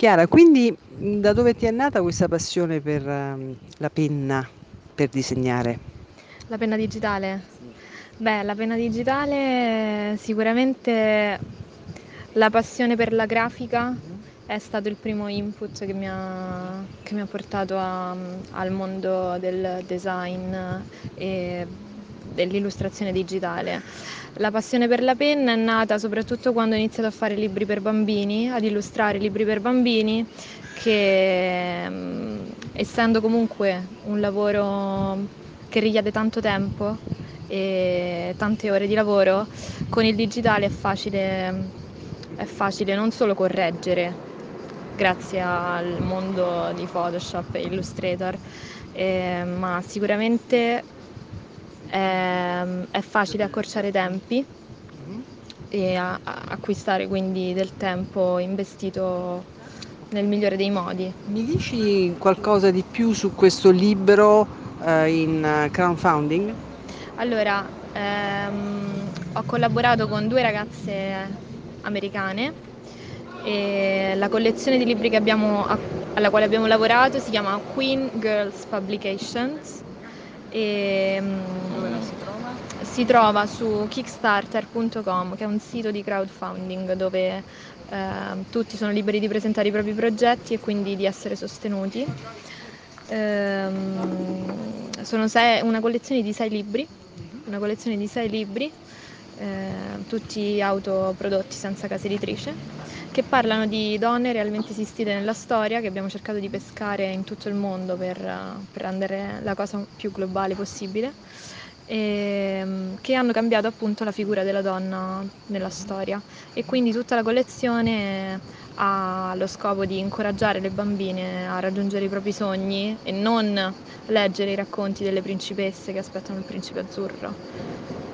Chiara, quindi da dove ti è nata questa passione per la penna, per disegnare? La penna digitale? Sì. Beh, la penna digitale sicuramente la passione per la grafica Mhm. è stato il primo input che mi ha portato al mondo del design e dell'illustrazione digitale. La passione per la penna è nata soprattutto quando ho iniziato a fare libri per bambini, ad illustrare libri per bambini, che essendo comunque un lavoro che richiede tanto tempo e tante ore di lavoro, con il digitale è facile non solo correggere, grazie al mondo di Photoshop e Illustrator, ma sicuramente è facile accorciare i tempi Mhm. e acquistare quindi del tempo investito nel migliore dei modi. Mi dici qualcosa di più su questo libro in crowdfunding? Allora, ho collaborato con due ragazze americane e la collezione di libri alla quale abbiamo lavorato si chiama Queen Girls Publications e Dove la si trova? si trova su kickstarter.com, che è un sito di crowdfunding dove tutti sono liberi di presentare i propri progetti e quindi di essere sostenuti. Una collezione di 6 libri, Mhm. una collezione di 6 libri, tutti autoprodotti senza casa editrice, che parlano di donne realmente esistite nella storia, che abbiamo cercato di pescare in tutto il mondo per rendere la cosa più globale possibile, e che hanno cambiato appunto la figura della donna nella Mhm. storia. E Mhm. quindi tutta la collezione ha lo scopo di incoraggiare le bambine a raggiungere i propri sogni e non leggere i racconti delle principesse che aspettano il principe azzurro.